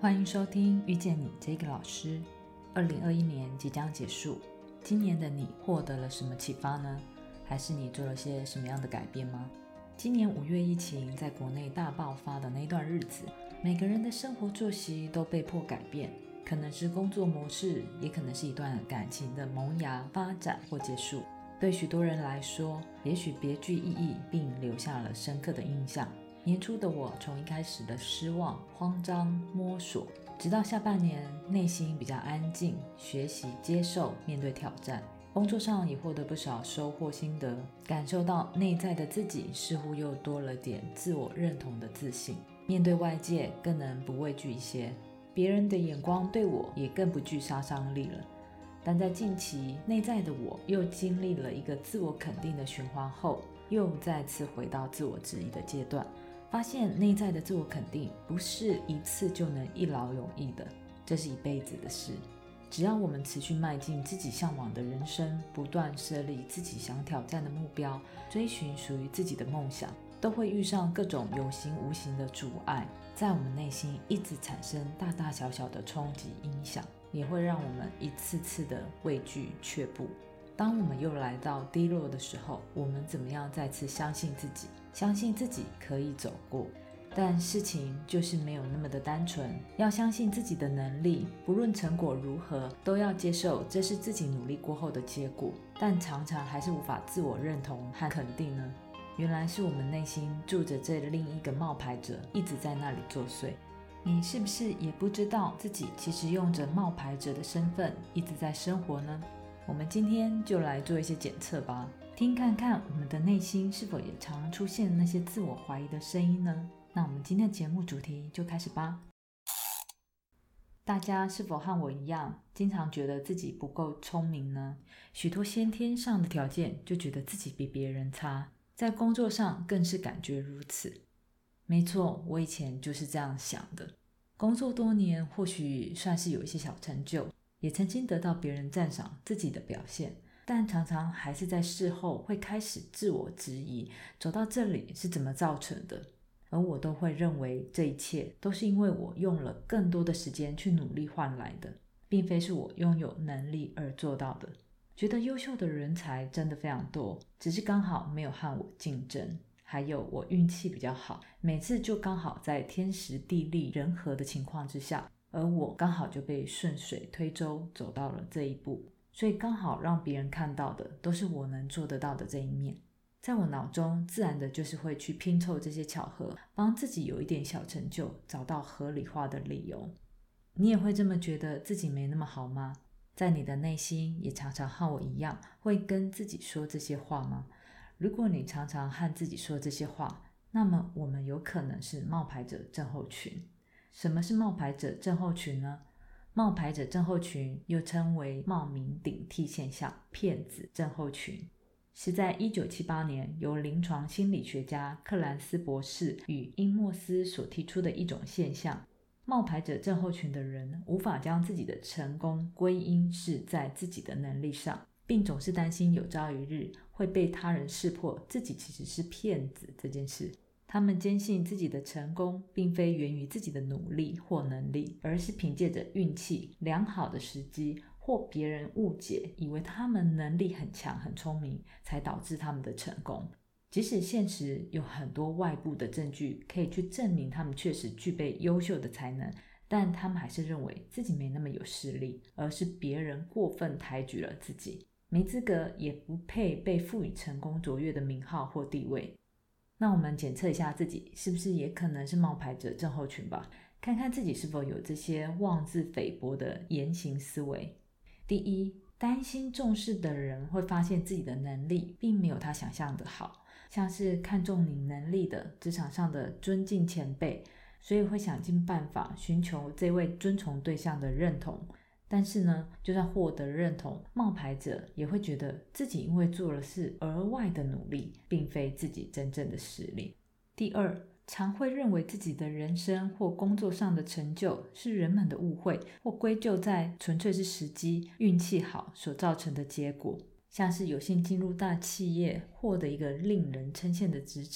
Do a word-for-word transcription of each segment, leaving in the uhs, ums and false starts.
欢迎收听遇见你这个老师。二零二一年即将结束，今年的你获得了什么启发呢？还是你做了些什么样的改变吗？今年五月疫情在国内大爆发的那段日子，每个人的生活作息都被迫改变，可能是工作模式，也可能是一段感情的萌芽、发展或结束。对许多人来说，也许别具意义，并留下了深刻的印象。年初的我从一开始的失望、慌张、摸索，直到下半年内心比较安静，学习、接受、面对挑战。工作上也获得不少收获心得，感受到内在的自己似乎又多了点自我认同的自信，面对外界更能不畏惧一些，别人的眼光对我也更不具杀伤力了。但在近期，内在的我又经历了一个自我肯定的循环后，又再次回到自我质疑的阶段，发现内在的自我肯定不是一次就能一劳永逸的，这是一辈子的事。只要我们持续迈进自己向往的人生，不断设立自己想挑战的目标，追寻属于自己的梦想，都会遇上各种有形无形的阻碍，在我们内心一直产生大大小小的冲击影响，也会让我们一次次的畏惧却步。当我们又来到低落的时候，我们怎么样再次相信自己，相信自己可以走过？但事情就是没有那么的单纯，要相信自己的能力，不论成果如何，都要接受这是自己努力过后的结果。但常常还是无法自我认同和肯定呢？原来是我们内心住着这另一个冒牌者一直在那里作祟。你是不是也不知道自己其实用着冒牌者的身份一直在生活呢？我们今天就来做一些检测吧，听看看我们的内心是否也常出现那些自我怀疑的声音呢？那我们今天的节目主题就开始吧。大家是否和我一样，经常觉得自己不够聪明呢？许多先天上的条件就觉得自己比别人差，在工作上更是感觉如此。没错，我以前就是这样想的。工作多年，或许算是有一些小成就，也曾经得到别人赞赏自己的表现，但常常还是在事后会开始自我质疑，走到这里是怎么造成的？而我都会认为这一切都是因为我用了更多的时间去努力换来的，并非是我拥有能力而做到的。觉得优秀的人才真的非常多，只是刚好没有和我竞争。还有我运气比较好，每次就刚好在天时地利人和的情况之下，而我刚好就被顺水推舟走到了这一步，所以刚好让别人看到的都是我能做得到的这一面。在我脑中自然的就是会去拼凑这些巧合，帮自己有一点小成就找到合理化的理由。你也会这么觉得自己没那么好吗？在你的内心也常常和我一样会跟自己说这些话吗？如果你常常和自己说这些话，那么我们有可能是冒牌者症候群。什么是冒牌者症候群呢？冒牌者症候群又称为冒名顶替现象、骗子症候群，是在一九七八年由临床心理学家克兰斯博士与英莫斯所提出的一种现象。冒牌者症候群的人无法将自己的成功归因是在自己的能力上，并总是担心有朝一日会被他人识破自己其实是骗子这件事。他们坚信自己的成功并非源于自己的努力或能力，而是凭借着运气、良好的时机或别人误解，以为他们能力很强很聪明，才导致他们的成功。即使现实有很多外部的证据可以去证明他们确实具备优秀的才能，但他们还是认为自己没那么有实力，而是别人过分抬举了自己，没资格也不配被赋予成功卓越的名号或地位。那我们检测一下自己是不是也可能是冒牌者症候群吧，看看自己是否有这些妄自菲薄的言行思维。第一，担心重视的人会发现自己的能力并没有他想象的好，像是看重你能力的职场上的尊敬前辈，所以会想尽办法寻求这位尊崇对象的认同。但是呢，就算获得认同，冒牌者也会觉得自己因为做了是额外的努力，并非自己真正的实力。第二，常会认为自己的人生或工作上的成就是人们的误会，或归咎在纯粹是时机、运气好所造成的结果，像是有幸进入大企业，获得一个令人称羡的职称，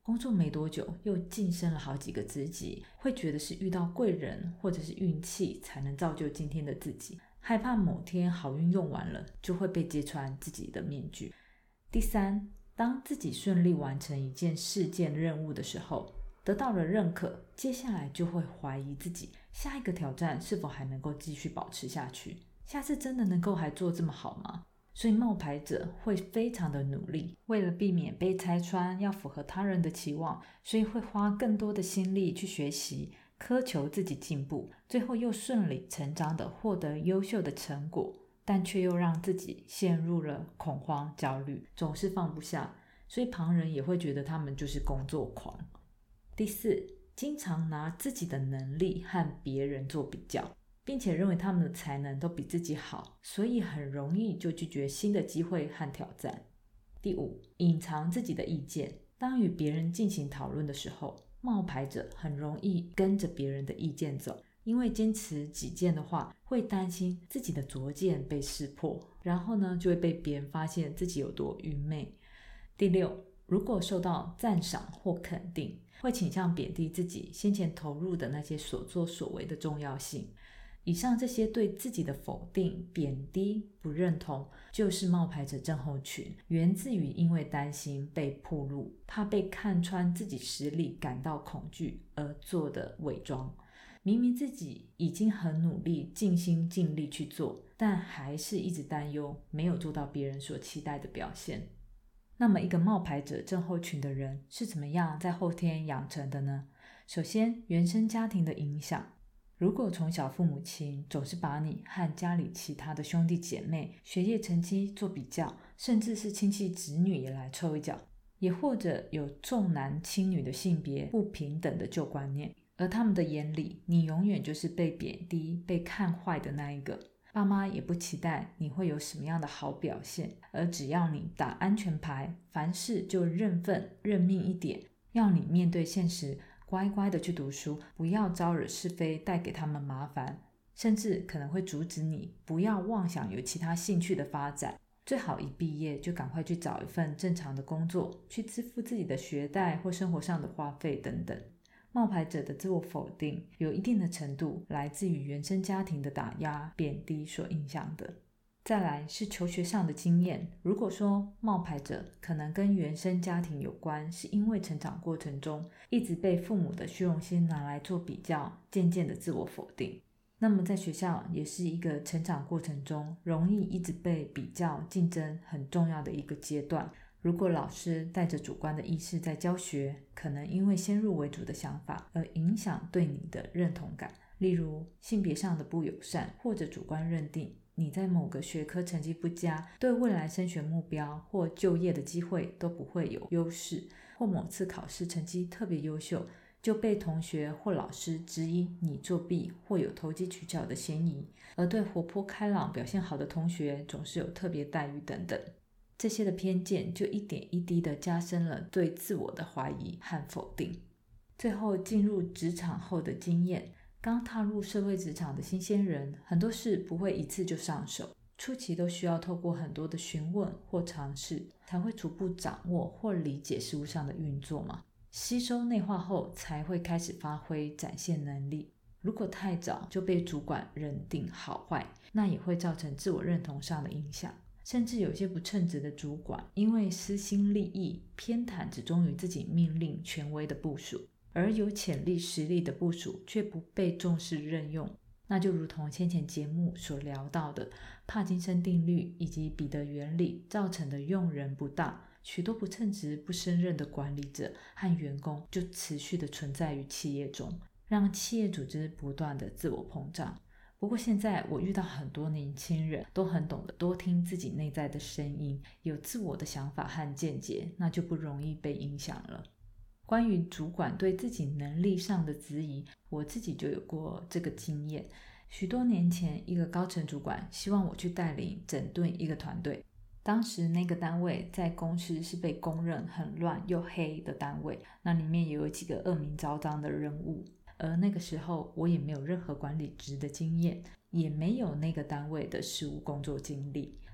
工作没多久又晋升了好几个职级，会觉得是遇到贵人或者是运气才能造就今天的自己，害怕某天好运用完了就会被揭穿自己的面具。第三，当自己顺利完成一件事件任务的时候，得到了认可，接下来就会怀疑自己下一个挑战是否还能够继续保持下去，下次真的能够还做这么好吗？所以冒牌者会非常的努力，为了避免被拆穿，要符合他人的期望，所以会花更多的心力去学习，苛求自己进步，最后又顺理成章的获得优秀的成果，但却又让自己陷入了恐慌焦虑，总是放不下，所以旁人也会觉得他们就是工作狂。第四，经常拿自己的能力和别人做比较，并且认为他们的才能都比自己好，所以很容易就拒绝新的机会和挑战。第五，隐藏自己的意见。当与别人进行讨论的时候，冒牌者很容易跟着别人的意见走，因为坚持己见的话，会担心自己的拙见被识破，然后呢，就会被别人发现自己有多愚昧。第六，如果受到赞赏或肯定，会倾向贬低自己先前投入的那些所作所为的重要性。以上这些对自己的否定、贬低、不认同，就是冒牌者症候群，源自于因为担心被暴露，怕被看穿自己实力感到恐惧而做的伪装。明明自己已经很努力、尽心尽力去做，但还是一直担忧没有做到别人所期待的表现。那么一个冒牌者症候群的人是怎么样在后天养成的呢？首先，原生家庭的影响。如果从小父母亲总是把你和家里其他的兄弟姐妹学业成绩做比较，甚至是亲戚子女也来凑一脚，也或者有重男轻女的性别不平等的旧观念，而他们的眼里你永远就是被贬低、被看坏的那一个，爸妈也不期待你会有什么样的好表现，而只要你打安全牌，凡事就认份认命一点，要你面对现实，乖乖的去读书，不要招惹是非，带给他们麻烦，甚至可能会阻止你不要妄想有其他兴趣的发展，最好一毕业就赶快去找一份正常的工作，去支付自己的学贷或生活上的花费等等。冒牌者的自我否定有一定的程度来自于原生家庭的打压、贬低所影响的。再来是求学上的经验，如果说冒牌者可能跟原生家庭有关，是因为成长过程中一直被父母的虚荣心拿来做比较，渐渐的自我否定，那么在学校也是一个成长过程中容易一直被比较竞争很重要的一个阶段。如果老师带着主观的意识在教学，可能因为先入为主的想法而影响对你的认同感，例如性别上的不友善，或者主观认定你在某个学科成绩不佳，对未来升学目标或就业的机会都不会有优势，或某次考试成绩特别优秀，就被同学或老师质疑你作弊或有投机取巧的嫌疑，而对活泼开朗表现好的同学总是有特别待遇等等。这些的偏见就一点一滴的加深了对自我的怀疑和否定。最后进入职场后的经验，刚踏入社会职场的新鲜人，很多事不会一次就上手，初期都需要透过很多的询问或尝试，才会逐步掌握或理解事物上的运作嘛。吸收内化后才会开始发挥展现能力。如果太早就被主管认定好坏，那也会造成自我认同上的影响。甚至有些不称职的主管，因为私心利益偏袒只忠于自己命令权威的部属，而有潜力实力的部属却不被重视任用，那就如同先前节目所聊到的帕金森定律以及彼得原理造成的用人不当，许多不称职不胜任的管理者和员工就持续的存在于企业中，让企业组织不断的自我膨胀。不过现在我遇到很多年轻人都很懂得多听自己内在的声音，有自我的想法和见解，那就不容易被影响了。关于主管对自己能力上的质疑，我自己就有过这个经验。许多年前，一个高层主管希望我去带领整顿一个团队，当时那个单位在公司是被公认很乱又黑的单位，那里面也有几个恶名昭彰的人物，而那个时候我也没有任何管理职的经验，也没有那个单位的实务工作经历，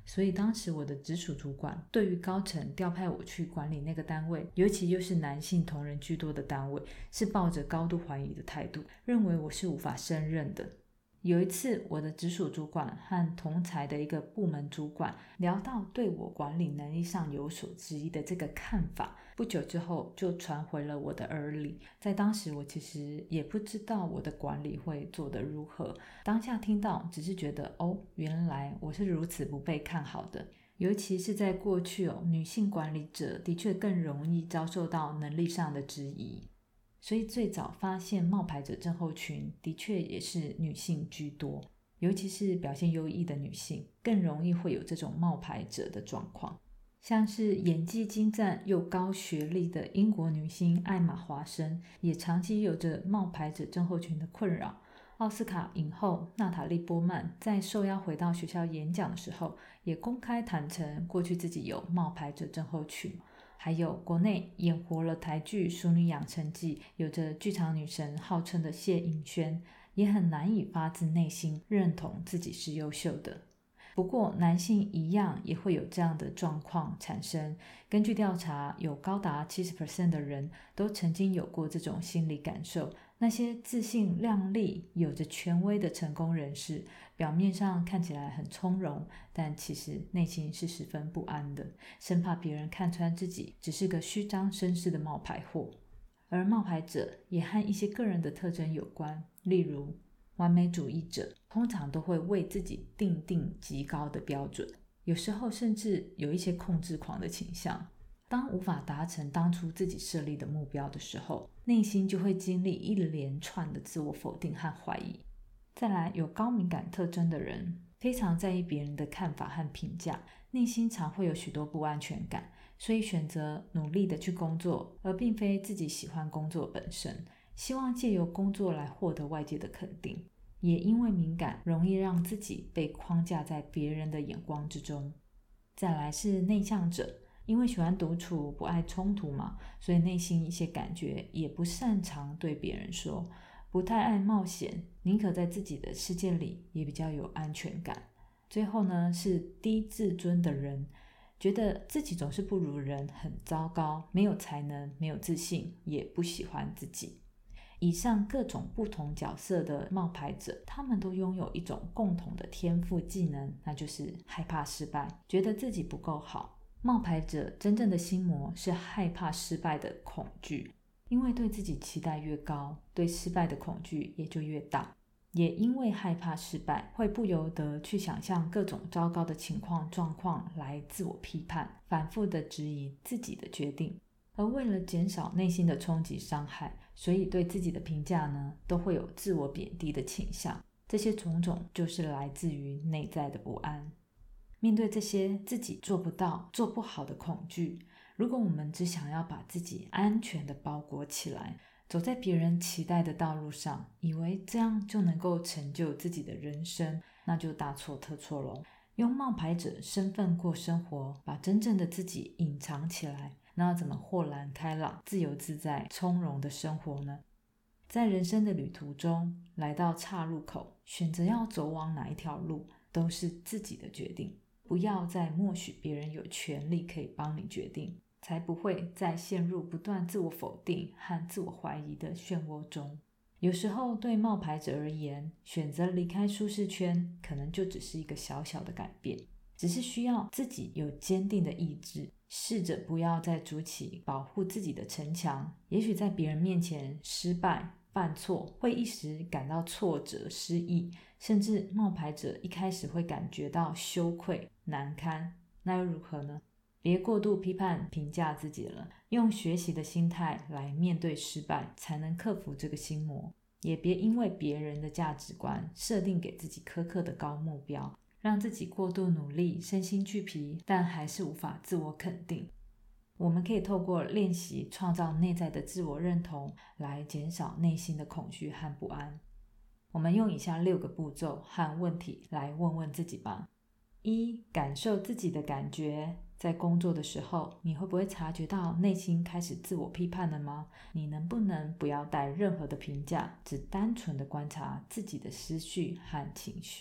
所以当时我的直属主管对于高层调派我去管理那个单位，尤其又是男性同仁居多的单位，是抱着高度怀疑的态度，认为我是无法胜任的。有一次，我的直属主管和同才的一个部门主管聊到对我管理能力上有所质疑的这个看法，不久之后就传回了我的耳里。在当时我其实也不知道我的管理会做得如何，当下听到只是觉得哦，原来我是如此不被看好的。尤其是在过去哦，女性管理者的确更容易遭受到能力上的质疑。所以最早发现冒牌者症候群的确也是女性居多，尤其是表现优异的女性更容易会有这种冒牌者的状况。像是演技精湛又高学历的英国女星艾玛·华森也长期有着冒牌者症候群的困扰。奥斯卡影后娜塔莉·波曼在受邀回到学校演讲的时候，也公开坦诚过去自己有冒牌者症候群。还有国内演活了台剧《淑女养成记》，有着剧场女神号称的谢盈萱，也很难以发自内心认同自己是优秀的。不过男性一样也会有这样的状况产生，根据调查，有高达 百分之七十 的人都曾经有过这种心理感受。那些自信亮丽、有着权威的成功人士，表面上看起来很从容，但其实内心是十分不安的，生怕别人看穿自己只是个虚张声势的冒牌货。而冒牌者也和一些个人的特征有关，例如完美主义者通常都会为自己定定极高的标准，有时候甚至有一些控制狂的倾向。当无法达成当初自己设立的目标的时候，内心就会经历一连串的自我否定和怀疑。再来，有高敏感特征的人非常在意别人的看法和评价，内心常会有许多不安全感，所以选择努力的去工作，而并非自己喜欢工作本身，希望借由工作来获得外界的肯定。也因为敏感，容易让自己被框架在别人的眼光之中。再来是内向者，因为喜欢独处，不爱冲突嘛，所以内心一些感觉也不擅长对别人说，不太爱冒险，宁可在自己的世界里也比较有安全感。最后呢，是低自尊的人，觉得自己总是不如人，很糟糕，没有才能，没有自信，也不喜欢自己。以上各种不同角色的冒牌者，他们都拥有一种共同的天赋技能，那就是害怕失败，觉得自己不够好。冒牌者真正的心魔是害怕失败的恐惧，因为对自己期待越高，对失败的恐惧也就越大。也因为害怕失败，会不由得去想象各种糟糕的情况状况来自我批判，反复的质疑自己的决定。而为了减少内心的冲击伤害，所以对自己的评价呢，都会有自我贬低的倾向。这些种种就是来自于内在的不安。面对这些自己做不到、做不好的恐惧，如果我们只想要把自己安全的包裹起来，走在别人期待的道路上，以为这样就能够成就自己的人生，那就大错特错咯。用冒牌者身份过生活，把真正的自己隐藏起来，那要怎么豁然开朗、自由自在、从容的生活呢？在人生的旅途中，来到岔路口，选择要走往哪一条路，都是自己的决定。不要再默许别人有权利可以帮你决定，才不会再陷入不断自我否定和自我怀疑的漩涡中。有时候对冒牌者而言，选择离开舒适圈，可能就只是一个小小的改变，只是需要自己有坚定的意志，试着不要再筑起保护自己的城墙。也许在别人面前失败、犯错，会一时感到挫折、失意，甚至冒牌者一开始会感觉到羞愧、难堪，那又如何呢？别过度批判评价自己了，用学习的心态来面对失败，才能克服这个心魔。也别因为别人的价值观设定给自己苛刻的高目标，让自己过度努力，身心俱疲，但还是无法自我肯定。我们可以透过练习创造内在的自我认同，来减少内心的恐惧和不安。我们用以下六个步骤和问题来问问自己吧。一、感受自己的感觉。在工作的时候，你会不会察觉到内心开始自我批判了吗？你能不能不要带任何的评价，只单纯的观察自己的思绪和情绪？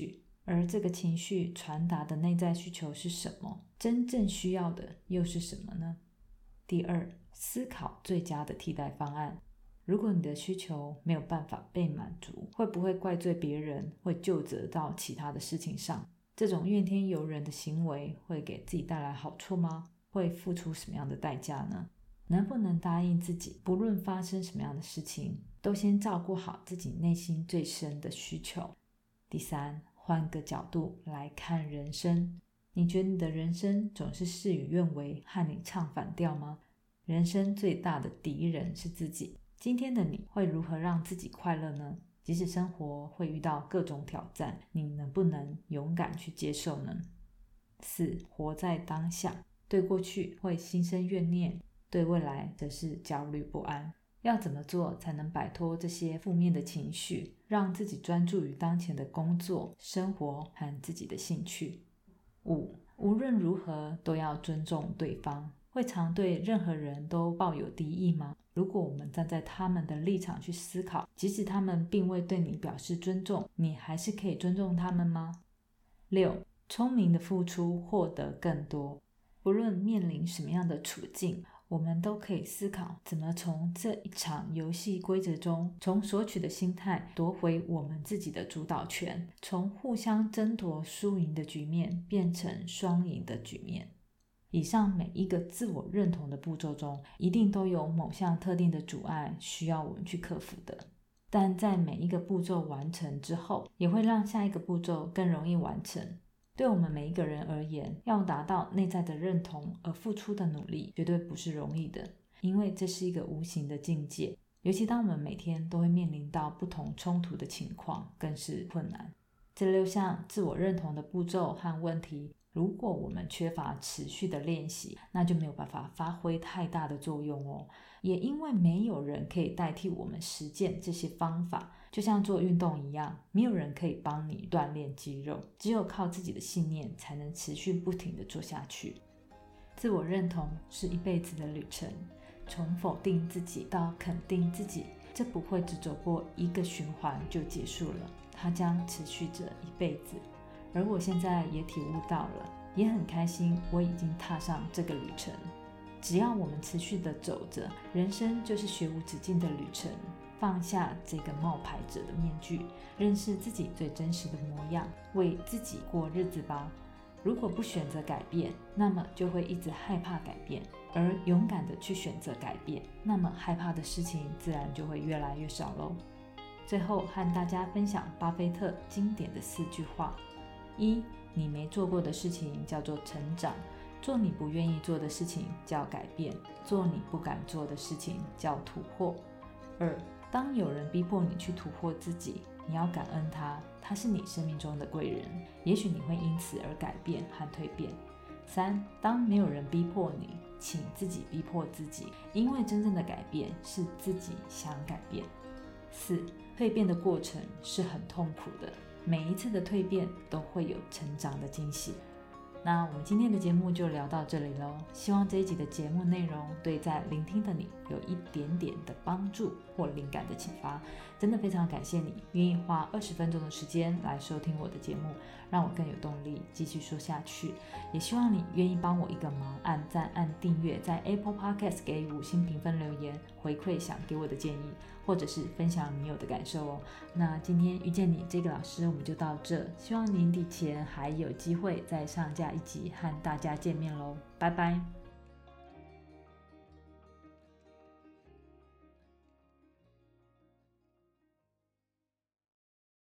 而这个情绪传达的内在需求是什么？真正需要的又是什么呢？第二，思考最佳的替代方案。如果你的需求没有办法被满足，会不会怪罪别人，会究责到其他的事情上？这种怨天尤人的行为会给自己带来好处吗？会付出什么样的代价呢？能不能答应自己，不论发生什么样的事情，都先照顾好自己内心最深的需求？第三，换个角度来看人生。你觉得你的人生总是事与愿违，和你唱反调吗？人生最大的敌人是自己。今天的你会如何让自己快乐呢？即使生活会遇到各种挑战，你能不能勇敢去接受呢？四，活在当下。对过去会心生怨念，对未来则是焦虑不安。要怎么做才能摆脱这些负面的情绪，让自己专注于当前的工作、生活和自己的兴趣？五，无论如何都要尊重对方。会常对任何人都抱有敌意吗？如果我们站在他们的立场去思考，即使他们并未对你表示尊重，你还是可以尊重他们吗？六，聪明的付出获得更多。不论面临什么样的处境，我们都可以思考怎么从这一场游戏规则中，从索取的心态夺回我们自己的主导权，从互相争夺输赢的局面变成双赢的局面。以上每一个自我认同的步骤中，一定都有某项特定的阻碍需要我们去克服的。但在每一个步骤完成之后，也会让下一个步骤更容易完成。对我们每一个人而言，要达到内在的认同而付出的努力，绝对不是容易的，因为这是一个无形的境界。尤其当我们每天都会面临到不同冲突的情况，更是困难。这六项自我认同的步骤和问题，如果我们缺乏持续的练习，那就没有办法发挥太大的作用哦。也因为没有人可以代替我们实践这些方法，就像做运动一样，没有人可以帮你锻炼肌肉，只有靠自己的信念才能持续不停地做下去。自我认同是一辈子的旅程，从否定自己到肯定自己，这不会只走过一个循环就结束了，它将持续着一辈子。而我现在也体悟到了，也很开心我已经踏上这个旅程。只要我们持续的走着，人生就是学无止境的旅程。放下这个冒牌者的面具，认识自己最真实的模样，为自己过日子吧。如果不选择改变，那么就会一直害怕改变，而勇敢的去选择改变，那么害怕的事情自然就会越来越少咯。最后和大家分享巴菲特经典的四句话：一，你没做过的事情叫做成长，做你不愿意做的事情叫改变，做你不敢做的事情叫突破。二，当有人逼迫你去突破自己，你要感恩他，他是你生命中的贵人，也许你会因此而改变和蜕变。三，当没有人逼迫你，请自己逼迫自己，因为真正的改变是自己想改变。四，蜕变的过程是很痛苦的，每一次的蜕变都会有成长的惊喜。那我们今天的节目就聊到这里咯，希望这一集的节目内容对在聆听的你有一点点的帮助或灵感的启发。真的非常感谢你愿意花二十分钟的时间来收听我的节目，让我更有动力继续说下去。也希望你愿意帮我一个忙，按赞按订阅，在 Apple Podcast 给五星评分留言，回馈想给我的建议，或者是分享你有的感受哦。那今天遇见你这个老师我们就到这，希望年底前还有机会再上架一集和大家见面咯，拜拜。